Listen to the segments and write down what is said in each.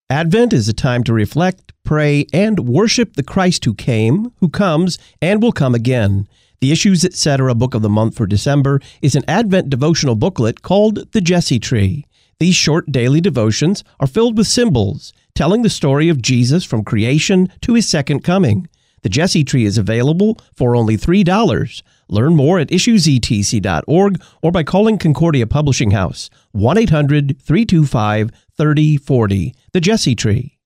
Advent is a time to reflect, pray, and worship the Christ who came, who comes, and will come again. The Issues Etc. Book of the Month for December is an Advent devotional booklet called The Jesse Tree. These short daily devotions are filled with symbols, telling the story of Jesus from creation to his second coming. The Jesse Tree is available for only $3. Learn more at issuesetc.org or by calling Concordia Publishing House, 1-800-325-3040. The Jesse Tree.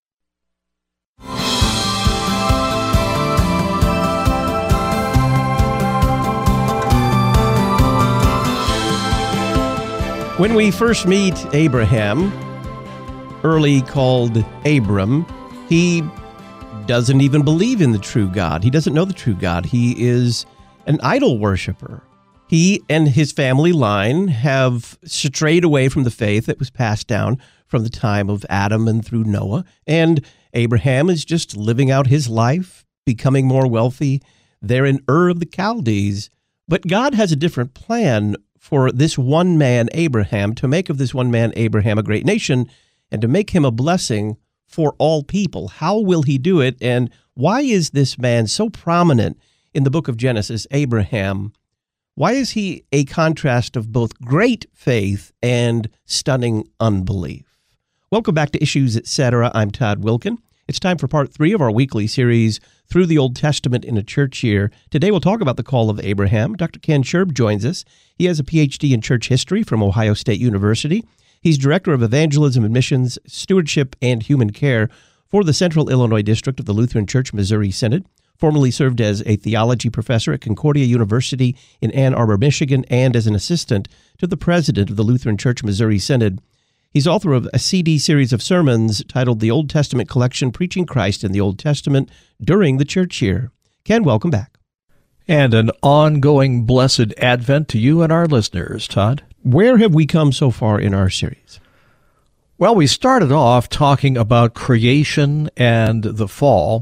When we first meet Abraham, early called Abram, he doesn't even believe in the true God. He doesn't know the true God. He is an idol worshiper. He and his family line have strayed away from the faith that was passed down from the time of Adam and through Noah. And Abraham is just living out his life, becoming more wealthy there in Ur of the Chaldees. But God has a different plan for this one man, Abraham, to make of this one man, Abraham, a great nation, and to make him a blessing for all people. How will he do it? And why is this man so prominent in the book of Genesis, Abraham? Why is he a contrast of both great faith and stunning unbelief? Welcome back to Issues Etc. I'm Todd Wilkin. It's time for part 3 of our weekly series, Through the Old Testament in a Church Year. Today we'll talk about the call of Abraham. Dr. Ken Scherb joins us. He has a Ph.D. in church history from Ohio State University. He's Director of Evangelism and Missions, Stewardship, and Human Care for the Central Illinois District of the Lutheran Church Missouri Synod, formerly served as a theology professor at Concordia University in Ann Arbor, Michigan, and as an assistant to the president of the Lutheran Church Missouri Synod. He's author of a CD series of sermons titled The Old Testament Collection, Preaching Christ in the Old Testament During the Church Year. Ken, welcome back. And an ongoing blessed Advent to you and our listeners, Todd. Where have we come so far in our series? Well, we started off talking about creation and the fall,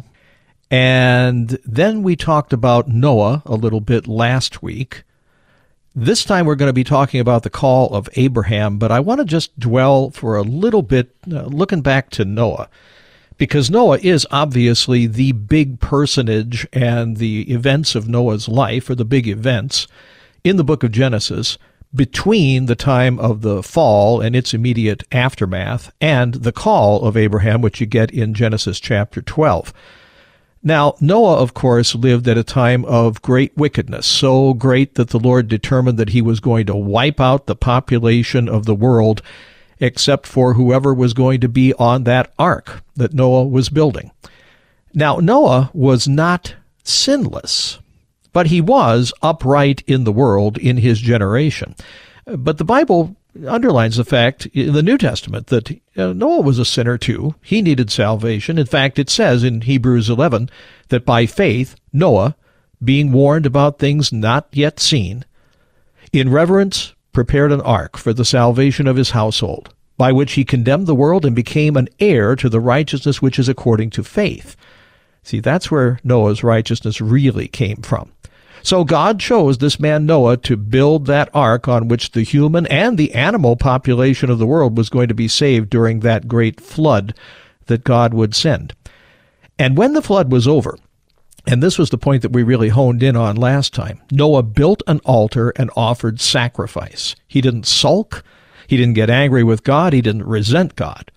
and then we talked about Noah a little bit last week. This time we're going to be talking about the call of Abraham, but I want to just dwell for a little bit looking back to Noah, because Noah is obviously the big personage, and the events of Noah's life are the big events in the book of Genesis between the time of the fall and its immediate aftermath and the call of Abraham, which you get in Genesis chapter 12. Now, Noah, of course, lived at a time of great wickedness, so great that the Lord determined that he was going to wipe out the population of the world except for whoever was going to be on that ark that Noah was building. Now, Noah was not sinless, but he was upright in the world in his generation. But the Bible underlines the fact in the New Testament that Noah was a sinner too. He needed salvation. In fact, it says in Hebrews 11 that by faith, Noah, being warned about things not yet seen, in reverence prepared an ark for the salvation of his household, by which he condemned the world and became an heir to the righteousness which is according to faith. See, that's where Noah's righteousness really came from. So God chose this man Noah to build that ark on which the human and the animal population of the world was going to be saved during that great flood that God would send. And when the flood was over, and this was the point that we really honed in on last time, Noah built an altar and offered sacrifice. He didn't sulk. He didn't get angry with God. He didn't resent God.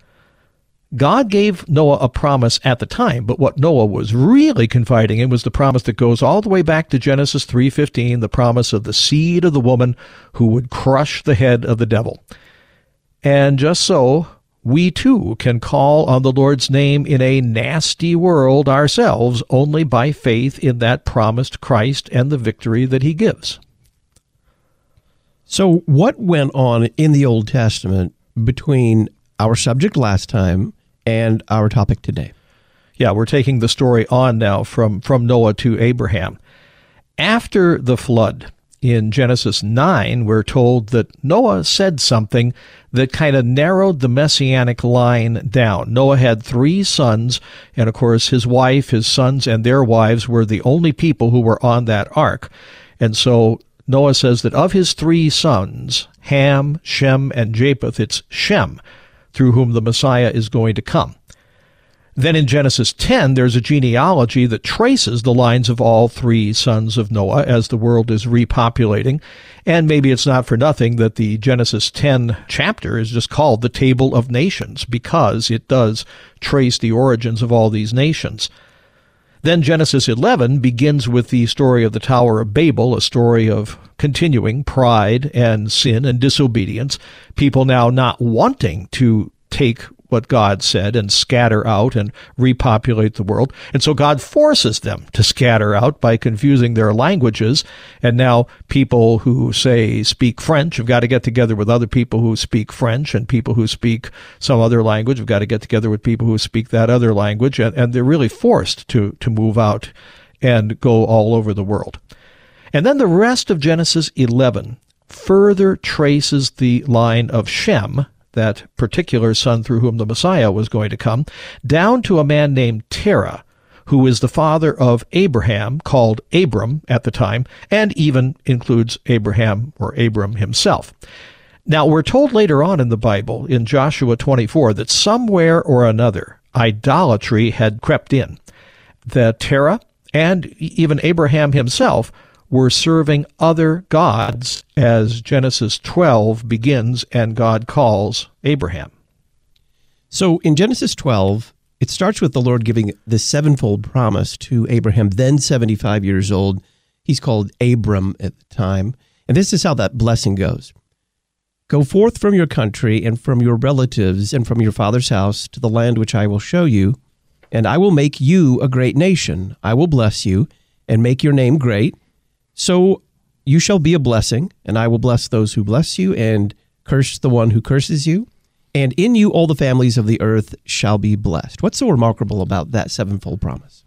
God gave Noah a promise at the time, but what Noah was really confiding in was the promise that goes all the way back to Genesis 3:15, the promise of the seed of the woman who would crush the head of the devil. And just so, we too can call on the Lord's name in a nasty world ourselves only by faith in that promised Christ and the victory that he gives. So what went on in the Old Testament between our subject last time and our topic today? Yeah, we're taking the story on now from Noah to Abraham. After the flood, in Genesis 9, we're told that Noah said something that kind of narrowed the messianic line down. Noah had 3 sons, and of course his wife, his sons, and their wives were the only people who were on that ark. And so Noah says that of his 3 sons, Ham, Shem, and Japheth, it's Shem through whom the Messiah is going to come. Then in Genesis 10, there's a genealogy that traces the lines of all three sons of Noah as the world is repopulating. And maybe it's not for nothing that the Genesis 10 chapter is just called the Table of Nations, because it does trace the origins of all these nations. Then Genesis 11 begins with the story of the Tower of Babel, a story of continuing pride and sin and disobedience, people now not wanting to take what God said and scatter out and repopulate the world. And so God forces them to scatter out by confusing their languages. And now people who speak French have got to get together with other people who speak French, and people who speak some other language have got to get together with people who speak that other language. And they're really forced to move out and go all over the world. And then the rest of Genesis 11 further traces the line of Shem, that particular son through whom the Messiah was going to come, down to a man named Terah, who is the father of Abraham, called Abram at the time, and even includes Abraham or Abram himself. Now, we're told later on in the Bible, in Joshua 24, that somewhere or another, idolatry had crept in. That Terah and even Abraham himself were serving other gods, as Genesis 12 begins and God calls Abraham. So in Genesis 12, it starts with the Lord giving the sevenfold promise to Abraham, then 75 years old. He's called Abram at the time. And this is how that blessing goes. Go forth from your country and from your relatives and from your father's house to the land which I will show you, and I will make you a great nation. I will bless you and make your name great. So you shall be a blessing, and I will bless those who bless you, and curse the one who curses you. And in you all the families of the earth shall be blessed. What's so remarkable about that sevenfold promise?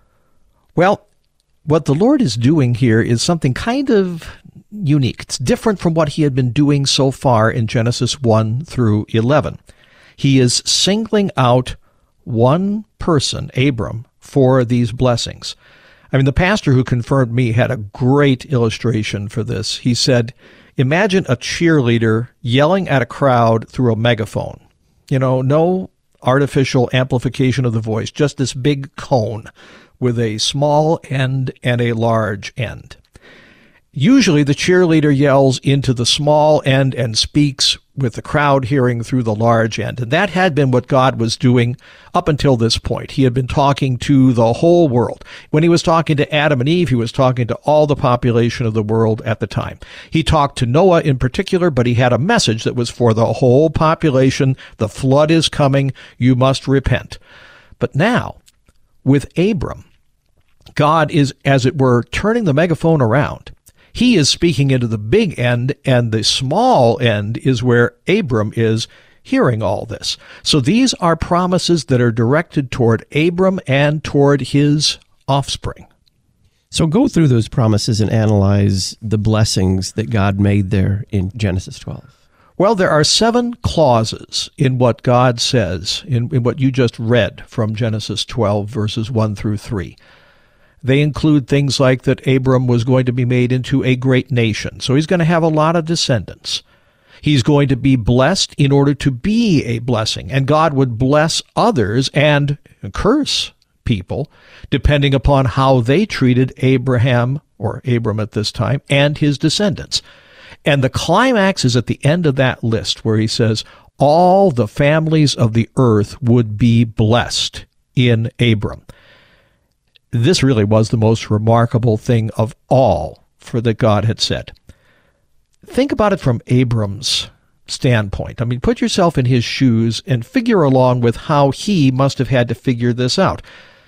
Well, what the Lord is doing here is something kind of unique. It's different from what he had been doing so far in Genesis 1 through 11. He is singling out one person, Abram, for these blessings. I mean, the pastor who confirmed me had a great illustration for this. He said, imagine a cheerleader yelling at a crowd through a megaphone. You know, no artificial amplification of the voice, just this big cone with a small end and a large end. Usually the cheerleader yells into the small end and speaks with the crowd hearing through the large end. And that had been what God was doing up until this point. He had been talking to the whole world. When he was talking to Adam and Eve, he was talking to all the population of the world at the time. He talked to Noah in particular, but he had a message that was for the whole population. The flood is coming. You must repent. But now, with Abram, God is, as it were, turning the megaphone around. He is speaking into the big end, and the small end is where Abram is hearing all this. So these are promises that are directed toward Abram and toward his offspring. So go through those promises and analyze the blessings that God made there in Genesis 12. Well, there are 7 clauses in what God says, in what you just read from Genesis 12, verses 1 through 3. They include things like that Abram was going to be made into a great nation. So he's going to have a lot of descendants. He's going to be blessed in order to be a blessing. And God would bless others and curse people depending upon how they treated Abraham, or Abram at this time, and his descendants. And the climax is at the end of that list where he says, all the families of the earth would be blessed in Abram. This really was the most remarkable thing of all for that God had said. Think about it from Abram's standpoint. I mean, put yourself in his shoes and figure along with how he must have had to figure this out.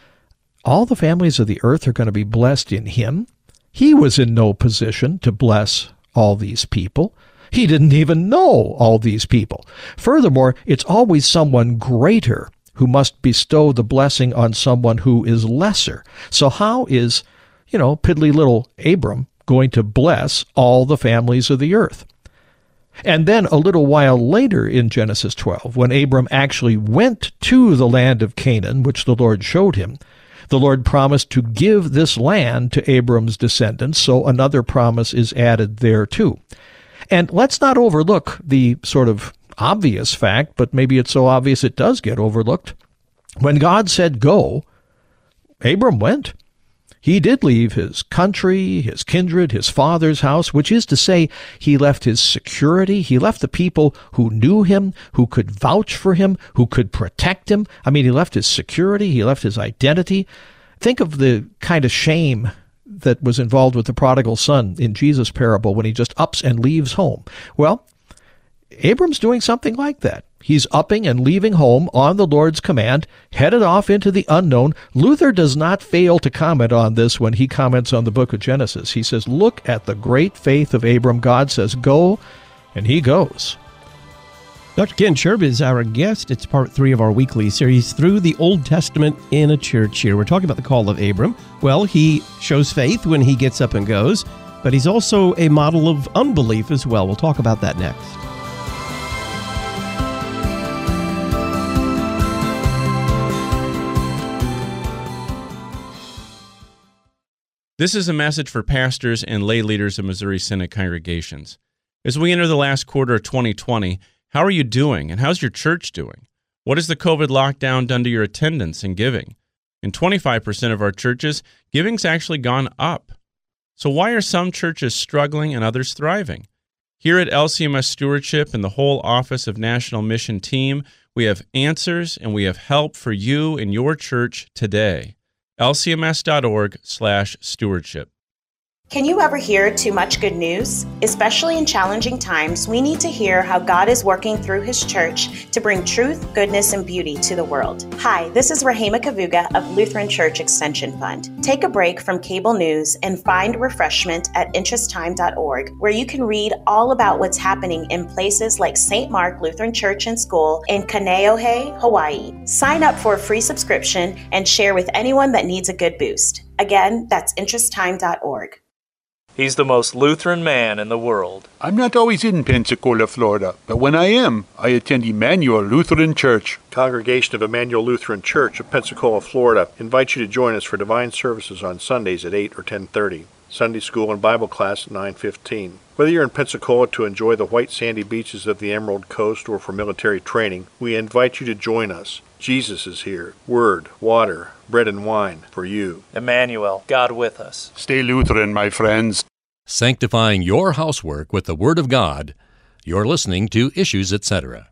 All the families of the earth are going to be blessed in him. He was in no position to bless all these people. He didn't even know all these people. Furthermore, it's always someone greater who must bestow the blessing on someone who is lesser. So how is, piddly little Abram going to bless all the families of the earth? And then a little while later in Genesis 12, when Abram actually went to the land of Canaan, which the Lord showed him, the Lord promised to give this land to Abram's descendants, so another promise is added there too. And let's not overlook the sort of obvious fact, but maybe it's so obvious it does get overlooked. When God said go, Abram went. He did leave his country, his kindred, his father's house, which is to say, he left his security. He left the people who knew him, who could vouch for him, who could protect him. I mean, he left his security. He left his identity. Think of the kind of shame that was involved with the prodigal son in Jesus' parable when he just ups and leaves home. Well, Abram's doing something like that. He's upping and leaving home on the Lord's command, headed off into the unknown. Luther does not fail to comment on this when he comments on the book of Genesis. He says, look at the great faith of Abram. God says, go, and he goes. Dr. Ken Sherb is our guest. It's part 3 of our weekly series, Through the Old Testament in a Church Year. We're talking about the call of Abram. Well, he shows faith when he gets up and goes, but he's also a model of unbelief as well. We'll talk about that next. This is a message for pastors and lay leaders of Missouri Synod congregations. As we enter the last quarter of 2020, how are you doing, and how's your church doing? What has the COVID lockdown done to your attendance and giving? In 25% of our churches, giving's actually gone up. So why are some churches struggling and others thriving? Here at LCMS Stewardship and the whole Office of National Mission Team, we have answers and we have help for you and your church today. lcms.org/stewardship. Can you ever hear too much good news? Especially in challenging times, we need to hear how God is working through His church to bring truth, goodness, and beauty to the world. Hi, this is Rahema Kavuga of Lutheran Church Extension Fund. Take a break from cable news and find refreshment at interesttime.org, where you can read all about what's happening in places like St. Mark Lutheran Church and School in Kaneohe, Hawaii. Sign up for a free subscription and share with anyone that needs a good boost. Again, that's interesttime.org. He's the most Lutheran man in the world. I'm not always in Pensacola, Florida, but when I am, I attend Emmanuel Lutheran Church. Congregation of Emmanuel Lutheran Church of Pensacola, Florida invites you to join us for divine services on Sundays at 8 or 10:30. Sunday school and Bible class at 9:15. Whether you're in Pensacola to enjoy the white sandy beaches of the Emerald Coast or for military training, we invite you to join us. Jesus is here. Word, water, bread and wine for you. Emmanuel, God with us. Stay Lutheran, my friends. Sanctifying your housework with the Word of God. You're listening to Issues, Etc.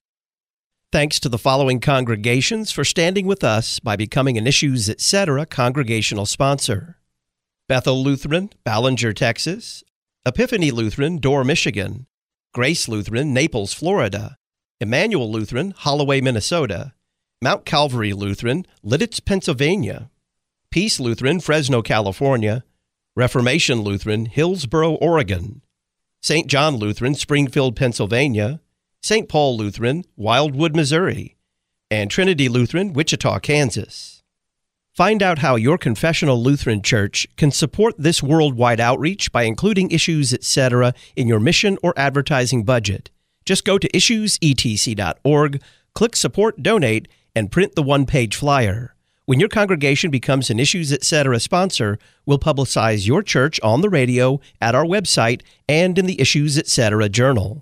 Thanks to the following congregations for standing with us by becoming an Issues, Etc. congregational sponsor: Bethel Lutheran, Ballinger, Texas; Epiphany Lutheran, Dorr, Michigan; Grace Lutheran, Naples, Florida; Emmanuel Lutheran, Holloway, Minnesota; Mount Calvary Lutheran, Lidditz, Pennsylvania; Peace Lutheran, Fresno, California; Reformation Lutheran, Hillsboro, Oregon; St. John Lutheran, Springfield, Pennsylvania; St. Paul Lutheran, Wildwood, Missouri; and Trinity Lutheran, Wichita, Kansas. Find out how your confessional Lutheran church can support this worldwide outreach by including Issues, Etc. in your mission or advertising budget. Just go to issuesetc.org, click Support Donate, and print the one-page flyer. When your congregation becomes an Issues, Etc. sponsor, we'll publicize your church on the radio, at our website, and in the Issues, Etc. journal.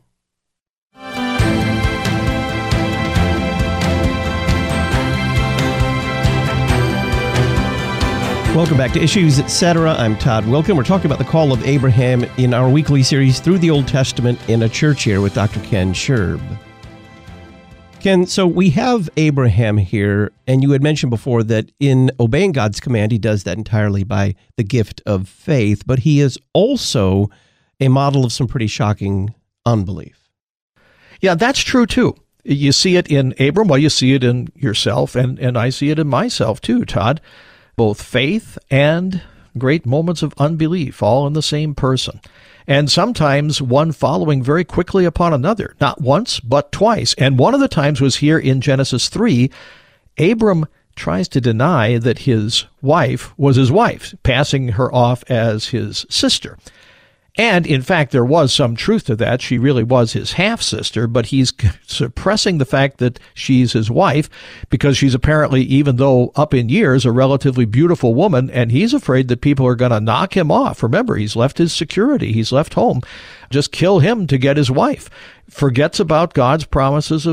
Welcome back to Issues, Etc. I'm Todd Wilken. We're talking about the call of Abraham in our weekly series Through the Old Testament in a Church Year with Dr. Ken Sherb. Ken, so we have Abraham here, and you had mentioned before that in obeying God's command, he does that entirely by the gift of faith, but he is also a model of some pretty shocking unbelief. Yeah, that's true too. You see it in Abram, well, you see it in yourself, and I see it in myself too, Todd. Both faith and great moments of unbelief, all in the same person. And sometimes one following very quickly upon another, not once, but twice. And one of the times was here in Genesis 3. Abram tries to deny that his wife was his wife, passing her off as his sister. And, in fact, there was some truth to that. She really was his half-sister, but he's suppressing the fact that she's his wife because she's apparently, even though up in years, a relatively beautiful woman, and he's afraid that people are going to knock him off. Remember, he's left his security. He's left home. Just kill him to get his wife. Forgets about God's promises of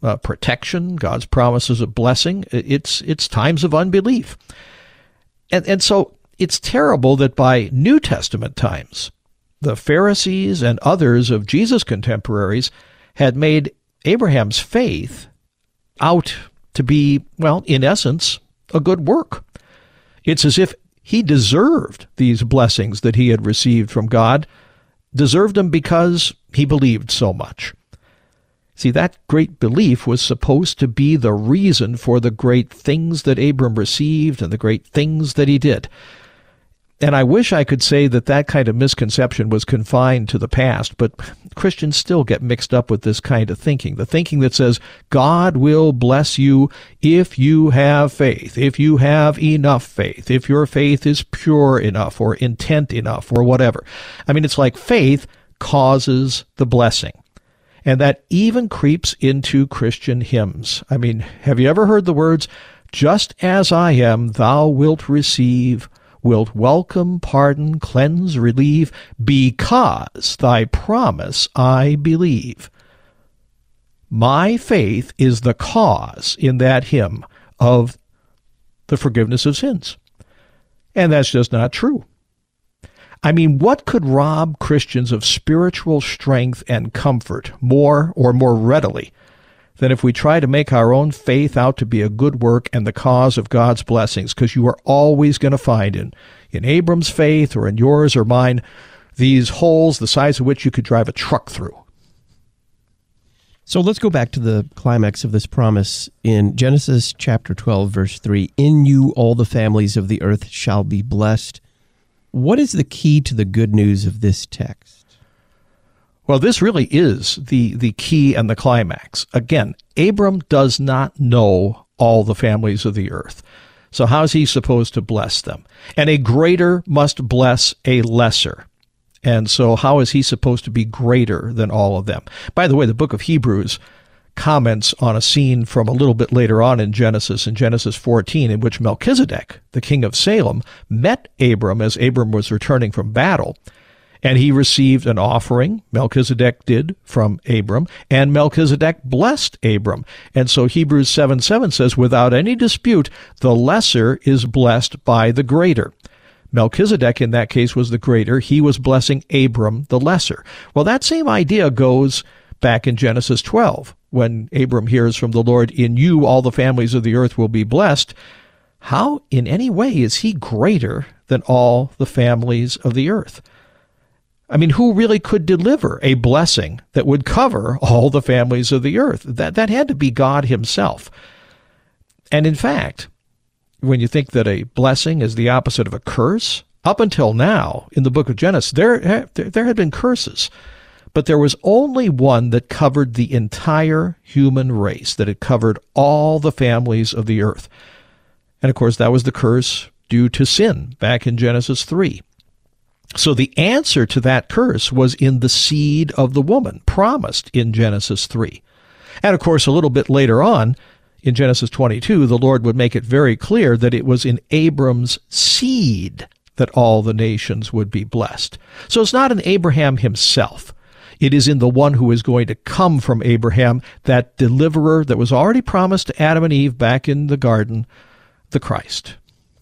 protection, God's promises of blessing. It's times of unbelief. And so it's terrible that by New Testament times, the Pharisees and others of Jesus' contemporaries had made Abraham's faith out to be, well, in essence, a good work. It's as if he deserved these blessings that he had received from God, deserved them because he believed so much. See, that great belief was supposed to be the reason for the great things that Abram received and the great things that he did. And I wish I could say that that kind of misconception was confined to the past, but Christians still get mixed up with this kind of thinking. The thinking that says, God will bless you if you have faith, if you have enough faith, if your faith is pure enough or intent enough or whatever. I mean, it's like faith causes the blessing. And that even creeps into Christian hymns. I mean, have you ever heard the words, just as I am, thou wilt receive, wilt welcome, pardon, cleanse, relieve, because thy promise I believe. My faith is the cause in that hymn of the forgiveness of sins. And that's just not true. I mean, what could rob Christians of spiritual strength and comfort more readily than if we try to make our own faith out to be a good work and the cause of God's blessings? Because you are always going to find in Abram's faith or in yours or mine these holes the size of which you could drive a truck through. So let's go back to the climax of this promise in Genesis chapter 12, verse 3. In you all the families of the earth shall be blessed. What is the key to the good news of this text? Well, this really is the key and the climax. Again, Abram does not know all the families of the earth. So how is he supposed to bless them? And a greater must bless a lesser. And so how is he supposed to be greater than all of them? By the way, the book of Hebrews comments on a scene from a little bit later on in Genesis 14, in which Melchizedek, the king of Salem, met Abram as Abram was returning from battle, and he received an offering, Melchizedek did, from Abram, and Melchizedek blessed Abram. And so Hebrews 7:7 says, without any dispute, the lesser is blessed by the greater. Melchizedek, in that case, was the greater. He was blessing Abram, the lesser. Well, that same idea goes back in Genesis 12, when Abram hears from the Lord, in you all the families of the earth will be blessed. How in any way is he greater than all the families of the earth? I mean, who really could deliver a blessing that would cover all the families of the earth? That had to be God himself. And in fact, when you think that a blessing is the opposite of a curse, up until now in the book of Genesis, there had been curses. But there was only one that covered the entire human race, that it covered all the families of the earth. And of course, that was the curse due to sin back in Genesis 3. So the answer to that curse was in the seed of the woman, promised in Genesis 3. And of course, a little bit later on, in Genesis 22, the Lord would make it very clear that it was in Abram's seed that all the nations would be blessed. So it's not in Abraham himself. It is in the one who is going to come from Abraham, that deliverer that was already promised to Adam and Eve back in the garden, the Christ.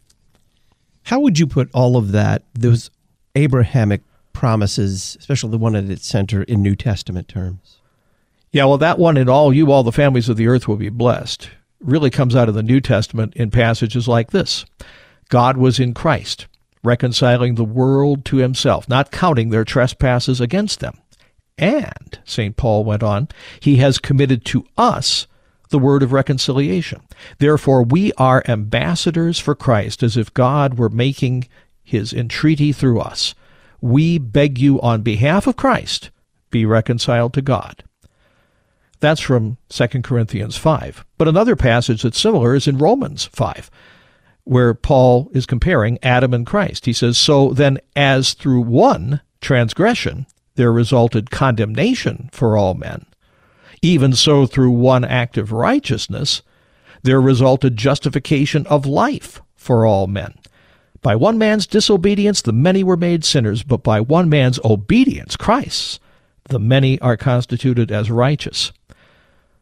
How would you put all of that, those Abrahamic promises, especially the one at its center, in New Testament terms? Yeah, well, that one, in all the families of the earth will be blessed, really comes out of the New Testament in passages like this. God was in Christ, reconciling the world to himself, not counting their trespasses against them. And, St. Paul went on, he has committed to us the word of reconciliation. Therefore, we are ambassadors for Christ, as if God were making his entreaty through us. We beg you on behalf of Christ, be reconciled to God. That's from 2 Corinthians 5. But another passage that's similar is in Romans 5, where Paul is comparing Adam and Christ. He says, so then as through one transgression there resulted condemnation for all men, even so through one act of righteousness there resulted justification of life for all men. By one man's disobedience the many were made sinners, but by one man's obedience, Christ's, the many are constituted as righteous.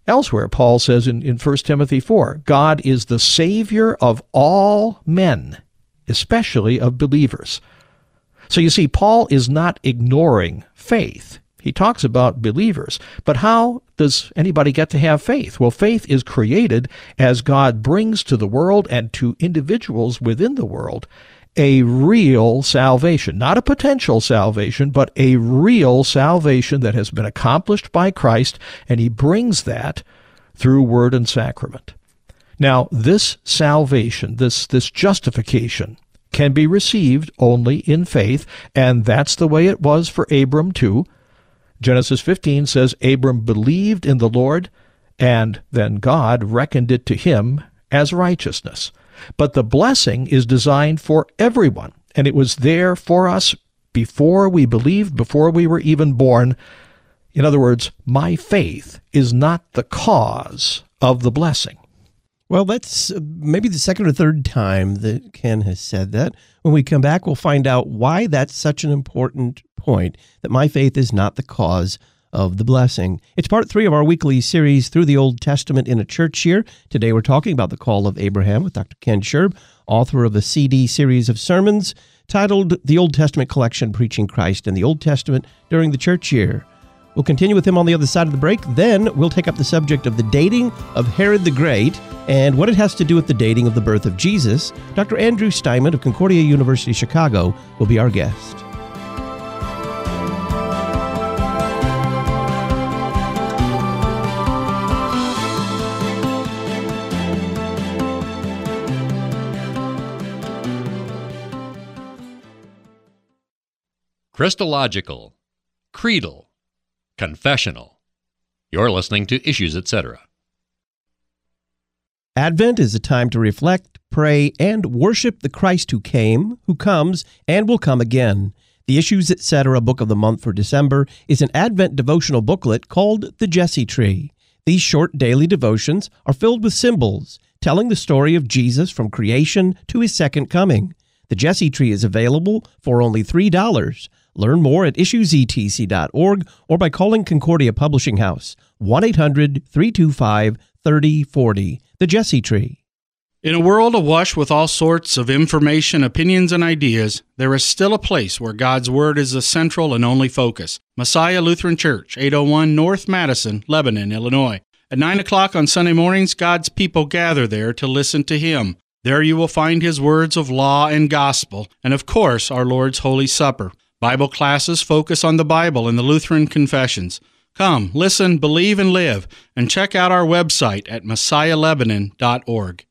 Elsewhere, Paul says in 1 Timothy 4, God is the Savior of all men, especially of believers. So you see, Paul is not ignoring faith. He talks about believers. But how does anybody get to have faith? Well, faith is created as God brings to the world and to individuals within the world a real salvation, not a potential salvation, but a real salvation that has been accomplished by Christ, and he brings that through word and sacrament. Now, this salvation, this justification, can be received only in faith, and that's the way it was for Abram too. Genesis 15 says Abram believed in the Lord, and then God reckoned it to him as righteousness. But the blessing is designed for everyone, and it was there for us before we believed, before we were even born. In other words, my faith is not the cause of the blessing. Well, that's maybe the second or third time that Ken has said that. When we come back, we'll find out why that's such an important point, that my faith is not the cause of the blessing. It's part 3 of our weekly series through the Old Testament in a church year. Today we're talking about the call of Abraham with Dr. Ken Scherb, author of a CD series of sermons titled The Old Testament Collection, Preaching Christ in the Old Testament During the Church Year. We'll continue with him on the other side of the break. Then we'll take up the subject of the dating of Herod the Great and what it has to do with the dating of the birth of Jesus. Dr. Andrew Steinman of Concordia University, Chicago, will be our guest. Christological, creedal, confessional. You're listening to Issues, Etc. Advent is a time to reflect, pray, and worship the Christ who came, who comes, and will come again. The Issues, Etc. book of the month for December is an Advent devotional booklet called The Jesse Tree. These short daily devotions are filled with symbols, telling the story of Jesus from creation to his second coming. The Jesse Tree is available for only $3. Learn more at issuesetc.org or by calling Concordia Publishing House, 1-800-325-3040. The Jesse Tree. In a world awash with all sorts of information, opinions, and ideas, there is still a place where God's Word is the central and only focus. Messiah Lutheran Church, 801 North Madison, Lebanon, Illinois. At 9 o'clock on Sunday mornings, God's people gather there to listen to Him. There you will find His words of law and gospel, and of course, our Lord's Holy Supper. Bible classes focus on the Bible and the Lutheran confessions. Come, listen, believe, and live, and check out our website at messiahlebanon.org.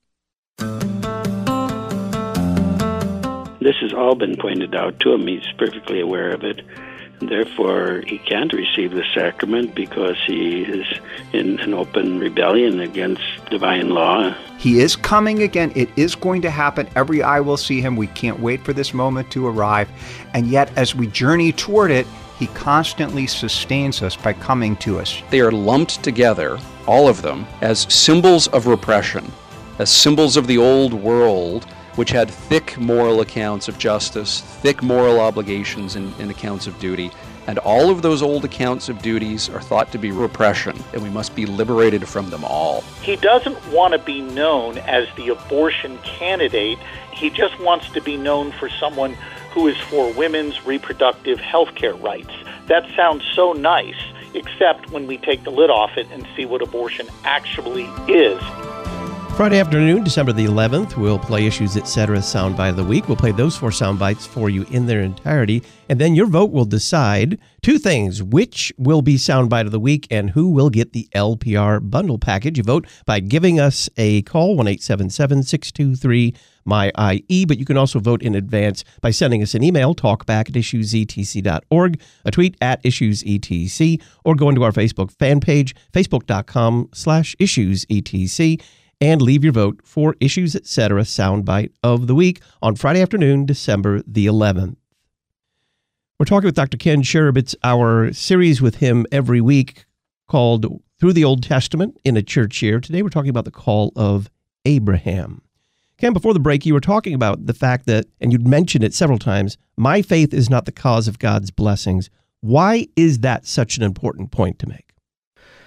This has all been pointed out to him. He's perfectly aware of it. Therefore, he can't receive the sacrament because he is in an open rebellion against divine law. He is coming again. It is going to happen. Every eye will see him. We can't wait for this moment to arrive. And yet, as we journey toward it, he constantly sustains us by coming to us. They are lumped together, all of them, as symbols of repression, as symbols of the old world, which had thick moral accounts of justice, thick moral obligations and accounts of duty. And all of those old accounts of duties are thought to be repression, and we must be liberated from them all. He doesn't want to be known as the abortion candidate. He just wants to be known for someone who is for women's reproductive health care rights. That sounds so nice, except when we take the lid off it and see what abortion actually is. Friday afternoon, December the 11th, we'll play Issues, Etc. Soundbite of the Week. We'll play those 4 soundbites for you in their entirety, and then your vote will decide 2 things: which will be Soundbite of the Week and who will get the LPR bundle package. You vote by giving us a call, 1-877-623-MY-IE, but you can also vote in advance by sending us an email, talkback@issuesetc.org, a tweet at issuesetc, or going to our Facebook fan page, facebook.com/issuesetc, and leave your vote for Issues, Etc. Soundbite of the Week on Friday afternoon, December the 11th. We're talking with Dr. Ken Scherb. It's our series with him every week called Through the Old Testament in a Church Year. Today we're talking about the call of Abraham. Ken, before the break, you were talking about the fact that, and you'd mentioned it several times, my faith is not the cause of God's blessings. Why is that such an important point to make?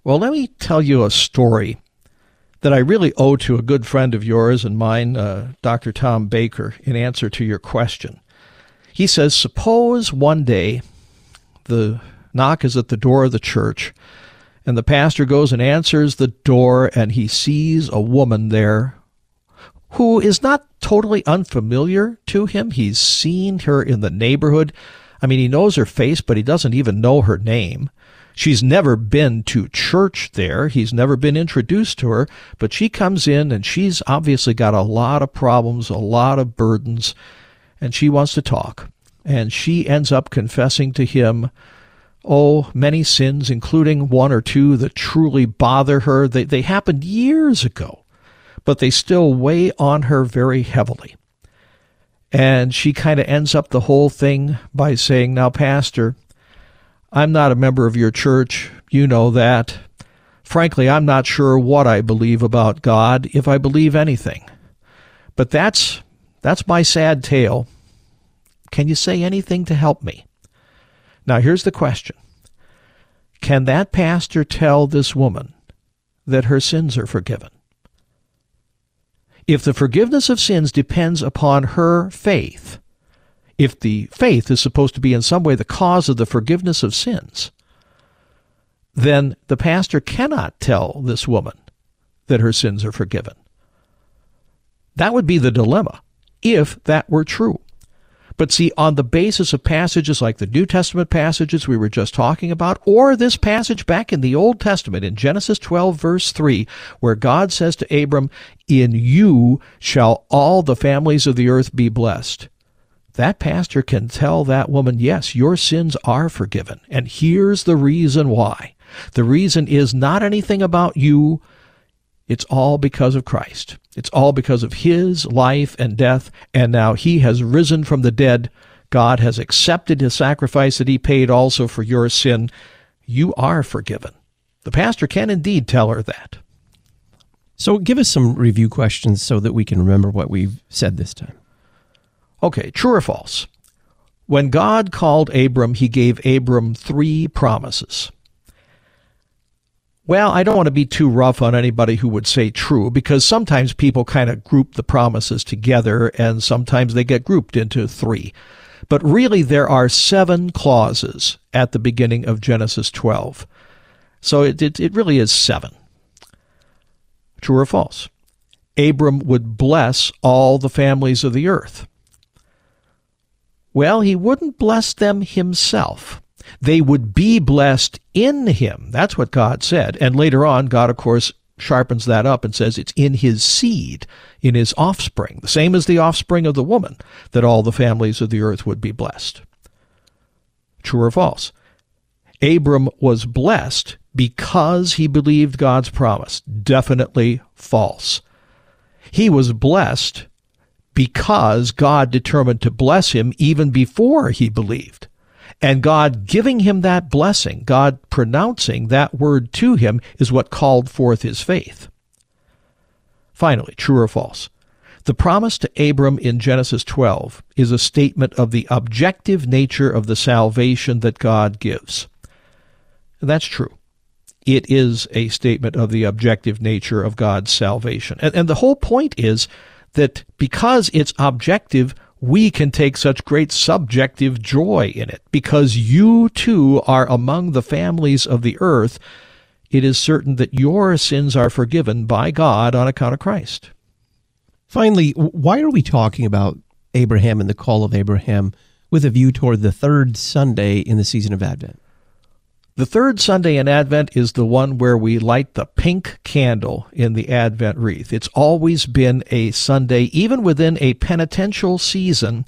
Well, let me tell you a story that I really owe to a good friend of yours and mine, Dr. Tom Baker, in answer to your question. He says, suppose one day the knock is at the door of the church, and the pastor goes and answers the door, and he sees a woman there who is not totally unfamiliar to him. He's seen her in the neighborhood. I mean, he knows her face, but he doesn't even know her name. She's never been to church there. He's never been introduced to her, but she comes in and she's obviously got a lot of problems, a lot of burdens, and she wants to talk. And she ends up confessing to him, many sins, including one or two that truly bother her. They happened years ago, but they still weigh on her very heavily. And she kind of ends up the whole thing by saying, now, Pastor, I'm not a member of your church. You know that. Frankly, I'm not sure what I believe about God, if I believe anything. But that's my sad tale. Can you say anything to help me? Now, here's the question. Can that pastor tell this woman that her sins are forgiven? If the forgiveness of sins depends upon her faith, if the faith is supposed to be in some way the cause of the forgiveness of sins, then the pastor cannot tell this woman that her sins are forgiven. That would be the dilemma, if that were true. But see, on the basis of passages like the New Testament passages we were just talking about, or this passage back in the Old Testament in Genesis 12, verse 3, where God says to Abram, in you shall all the families of the earth be blessed, that pastor can tell that woman, yes, your sins are forgiven. And here's the reason why. The reason is not anything about you. It's all because of Christ. It's all because of his life and death, and now he has risen from the dead. God has accepted his sacrifice that he paid also for your sin. You are forgiven. The pastor can indeed tell her that. So give us some review questions so that we can remember what we've said this time. Okay, true or false? When God called Abram, he gave Abram 3 promises. Well, I don't want to be too rough on anybody who would say true, because sometimes people kind of group the promises together, and sometimes they get grouped into 3. But really, there are 7 clauses at the beginning of Genesis 12. So it really is 7. True or false? Abram would bless all the families of the earth. Well, he wouldn't bless them himself. They would be blessed in him. That's what God said. And later on, God, of course, sharpens that up and says it's in his seed, in his offspring, the same as the offspring of the woman, that all the families of the earth would be blessed. True or false? Abram was blessed because he believed God's promise. Definitely false. He was blessed because God determined to bless him even before he believed. And God giving him that blessing, God pronouncing that word to him, is what called forth his faith. Finally, true or false? The promise to Abram in Genesis 12 is a statement of the objective nature of the salvation that God gives. And that's true. It is a statement of the objective nature of God's salvation. And the whole point is that because it's objective, we can take such great subjective joy in it. Because you too are among the families of the earth, it is certain that your sins are forgiven by God on account of Christ. Finally, why are we talking about Abraham and the call of Abraham with a view toward the 3rd Sunday in the season of Advent? The 3rd Sunday in Advent is the one where we light the pink candle in the Advent wreath. It's always been a Sunday, even within a penitential season,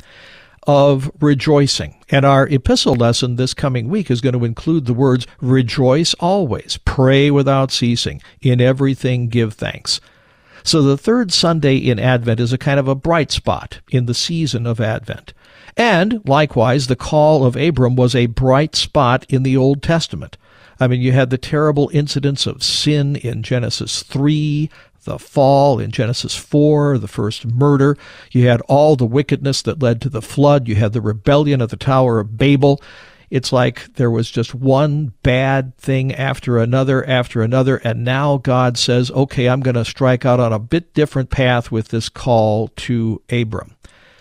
of rejoicing. And our epistle lesson this coming week is going to include the words, rejoice always, pray without ceasing, in everything give thanks. So the 3rd Sunday in Advent is a kind of a bright spot in the season of Advent. And, likewise, the call of Abram was a bright spot in the Old Testament. I mean, you had the terrible incidents of sin in Genesis 3, the fall in Genesis 4, the first murder. You had all the wickedness that led to the flood. You had the rebellion at the Tower of Babel. It's like there was just one bad thing after another, and now God says, okay, I'm going to strike out on a bit different path with this call to Abram.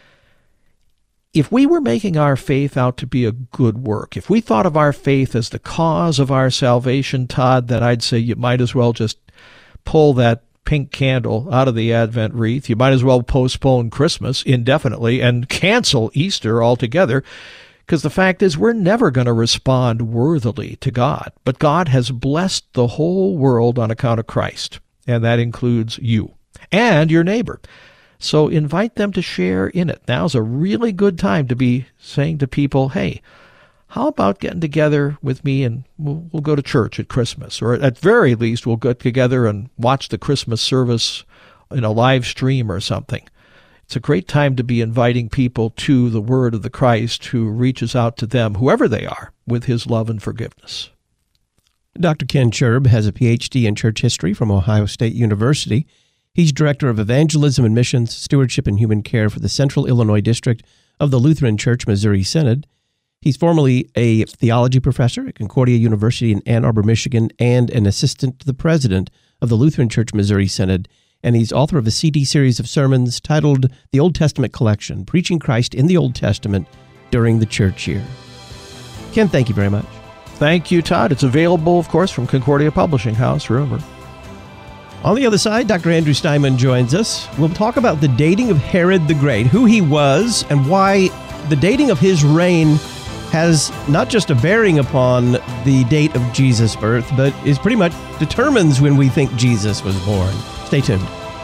If we were making our faith out to be a good work, if we thought of our faith as the cause of our salvation, Todd, then I'd say you might as well just pull that pink candle out of the Advent wreath. You might as well postpone Christmas indefinitely and cancel Easter altogether, because the fact is we're never going to respond worthily to God. But God has blessed the whole world on account of Christ, and that includes you and your neighbor. So invite them to share in it. Now's a really good time to be saying to people, hey, how about getting together with me and we'll go to church at Christmas? Or at very least, we'll get together and watch the Christmas service in a live stream or something. It's a great time to be inviting people to the word of the Christ who reaches out to them, whoever they are, with his love and forgiveness. Dr. Ken Cherb has a Ph.D. in church history from Ohio State University. He's Director of Evangelism and Missions, Stewardship and Human Care for the Central Illinois District of the Lutheran Church Missouri Synod. He's formerly a theology professor at Concordia University in Ann Arbor, Michigan, and an assistant to the president of the Lutheran Church Missouri Synod. And he's author of a CD series of sermons titled The Old Testament Collection, Preaching Christ in the Old Testament During the Church Year. Ken, thank you very much. Thank you, Todd. It's available, of course, from Concordia Publishing House, remember. On the other side, Dr. Andrew Steinman joins us. We'll talk about the dating of Herod the Great, who he was, and why the dating of his reign has not just a bearing upon the date of Jesus' birth, but is pretty much determines when we think Jesus was born. Stay tuned.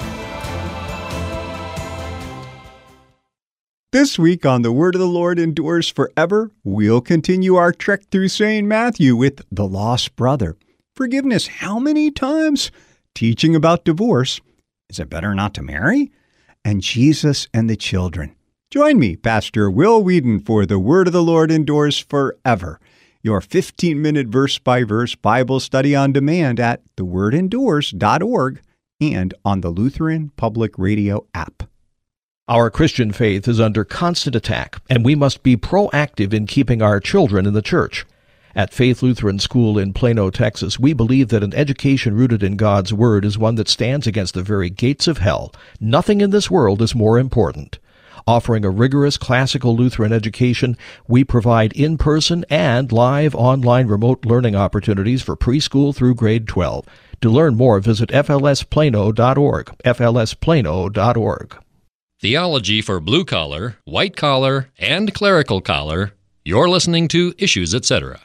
This week on The Word of the Lord Endures Forever, we'll continue our trek through St. Matthew with the lost brother. Forgiveness how many times? Teaching about divorce. Is it better not to marry? And Jesus and the children. Join me, Pastor Will Whedon, for The Word of the Lord Endures Forever, your 15-minute verse-by-verse Bible study on demand at thewordendures.org and on the Lutheran Public Radio app. Our Christian faith is under constant attack, and we must be proactive in keeping our children in the church. At Faith Lutheran School in Plano, Texas, we believe that an education rooted in God's Word is one that stands against the very gates of hell. Nothing in this world is more important. Offering a rigorous classical Lutheran education, we provide in-person and live online remote learning opportunities for preschool through grade 12. To learn more, visit flsplano.org, flsplano.org. Theology for blue collar, white collar, and clerical collar. You're listening to Issues, Etc.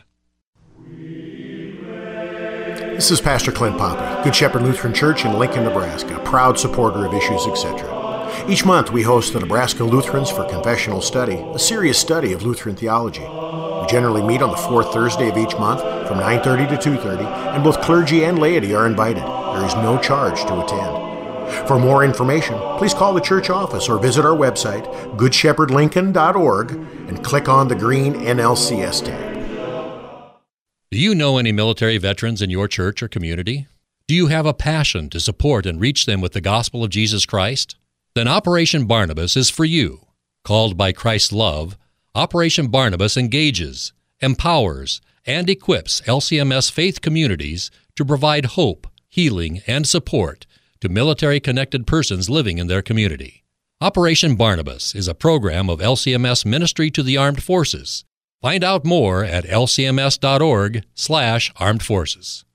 This is Pastor Clint Poppy, Good Shepherd Lutheran Church in Lincoln, Nebraska, a proud supporter of Issues, Etc. Each month we host the Nebraska Lutherans for Confessional Study, a serious study of Lutheran theology. We generally meet on the fourth Thursday of each month from 9:30 to 2:30, and both clergy and laity are invited. There is no charge to attend. For more information, please call the church office or visit our website, goodshepherdlincoln.org, and click on the green NLCS tab. Do you know any military veterans in your church or community? Do you have a passion to support and reach them with the gospel of Jesus Christ? Then Operation Barnabas is for you. Called by Christ's love, Operation Barnabas engages, empowers, and equips LCMS faith communities to provide hope, healing, and support to military-connected persons living in their community. Operation Barnabas is a program of LCMS Ministry to the Armed Forces. Find out more at lcms.org/armed forces.